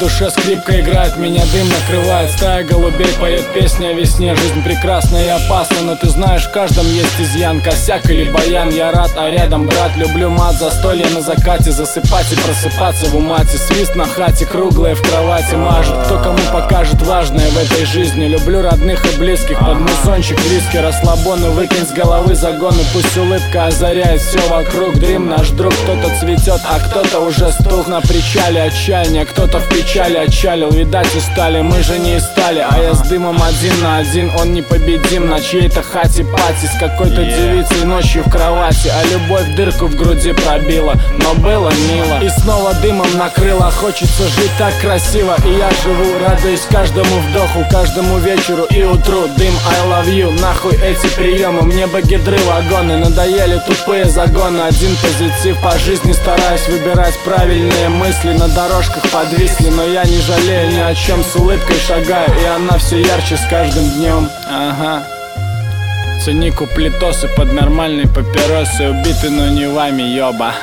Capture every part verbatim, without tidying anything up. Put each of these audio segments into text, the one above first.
душе скрипка играет, меня дым накрывает. Стая голубей поет песни о весне. Жизнь прекрасна и опасна, но ты знаешь, в каждом есть изъян. Косяк или баян, я рад, а рядом брат. Люблю мат, застолье на закате, засыпать и просыпаться в умате. Свист на хате, круглые в кровати мажет. Кто кому покажет важное в этой жизни. Люблю родных и близких, под мусончик виски, расслабоны. Выкинь с головы загоны, пусть улыбка озаряет все вокруг. Дрим наш друг, кто-то цветет, а кто-то уже стух. На причале отчаяния, кто-то в печали отчалил. Видать устали, мы же не из стали, а я с дымом один на один. Он непобедим на чьей-то хате пати, с какой-то девицей ночью в кровати. А любовь дырку в груди пробила, но было мило. И снова дымом накрыло, хочется жить так красиво. И я живу, радуюсь каждому вдоху, каждому вечеру и утру. Дым, I love you, нахуй эти приемы. Мне бы гидры вагоны, надоели тупые загоны. Один позитив по жизни, стараюсь выбирать правильные мысли. На дорожках подвисли, но я не жалею ни о чем. С улыбкой шагаю, и она все ярче с каждым днем. Ага. Цени куплетосы под нормальные папиросы. Убиты, но не вами, ёба.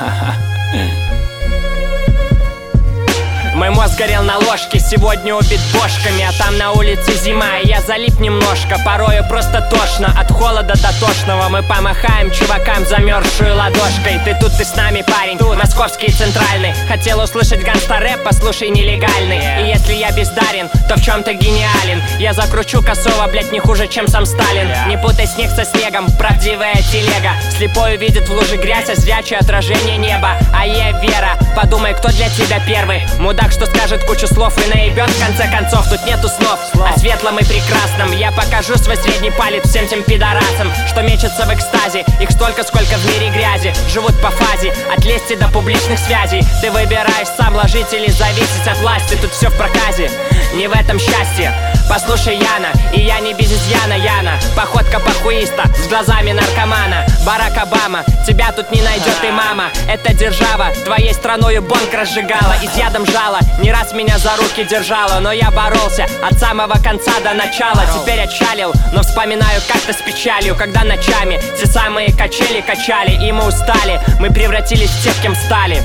Мой мозг горел на ложке, сегодня убит бошками. А там на улице зима, и я залип немножко. Порою просто тошно, от холода до тошного. Мы помахаем чувакам замерзшую ладошкой. Ты тут, ты с нами, парень, тут московский центральный. Хотел услышать ганста-рэп, послушай нелегальный. И если я бездарен, то в чем-то гениален. Я закручу косово, блять, не хуже, чем сам Сталин. Не путай снег со снегом, правдивая телега. Слепой увидит в луже грязь, а зрячее отражение неба. А я Вера, подумай, кто для тебя первый. Мудак, что скажет кучу слов и наебет в конце концов. Тут нету снов о светлом и прекрасном. Я покажу свой средний палец всем тем пидорасам, что мечутся в экстазе. Их столько, сколько в мире грязи. Живут по фазе, от лести до публичных связей. Ты выбираешь сам, ложить или зависеть от власти. Тут все в проказе, не в этом счастье. Послушай, Яна, и я не без изъяна, Яна. Походка похуиста, с глазами наркомана. Барак Обама, тебя тут не найдет и мама. Это держава, твоей страною бонг разжигала. Изъядом жала, не раз меня за руки держала. Но я боролся от самого конца до начала. Теперь отчалил, но вспоминаю как-то с печалью, когда ночами те самые качели качали. И мы устали, мы превратились в тех, кем стали.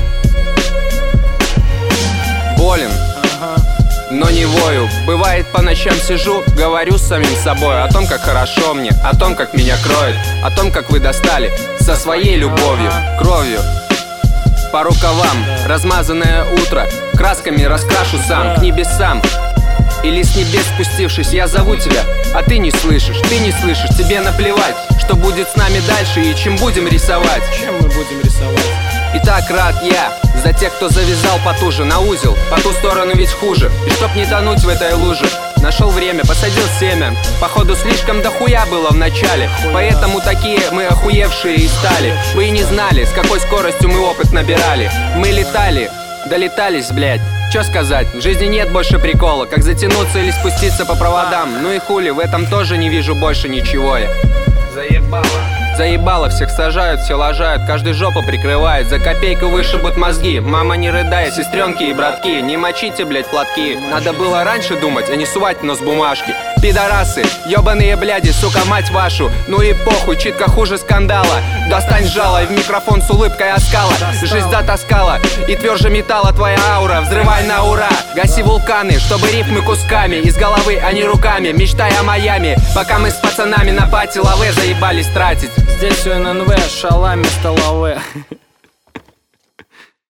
Болен, но не вою. Бывает, по ночам сижу, говорю с самим собой о том, как хорошо мне, о том, как меня кроет, о том, как вы достали со своей любовью, кровью. По рукавам размазанное утро, красками раскрашу сам к небесам. Или с небес спустившись, я зову тебя, а ты не слышишь, ты не слышишь. Тебе наплевать, что будет с нами дальше и чем будем рисовать. Чем мы будем рисовать? И так рад я за тех, кто завязал потуже на узел. По ту сторону ведь хуже. И чтоб не тонуть в этой луже, нашел время, посадил семя. Походу слишком дохуя было в начале, поэтому такие мы охуевшие и стали. Вы и не знали, с какой скоростью мы опыт набирали. Мы летали, долетались, блять. Чё сказать, в жизни нет больше прикола, как затянуться или спуститься по проводам. Ну и хули, в этом тоже не вижу больше ничего я. Заебало. Заебало, всех сажают, все лажают, каждый жопу прикрывает. За копейку вышибут мозги, мама не рыдай, сестренки и братки. Не мочите, блять, платки. Надо было раньше думать, а не сувать нос бумажки. Пидорасы, ебаные бляди, сука, мать вашу. Ну и похуй, читка хуже скандала. Достань жало и в микрофон с улыбкой оскала. Жизнь затаскала и тверже металла твоя аура. Взрывай на ура, гаси вулканы, чтобы рифмы кусками из головы, а не руками. Мечтай о Майами, пока мы с пацанами на пати лаве заебались тратить. Здесь у эн эн вэ, шалами столовые.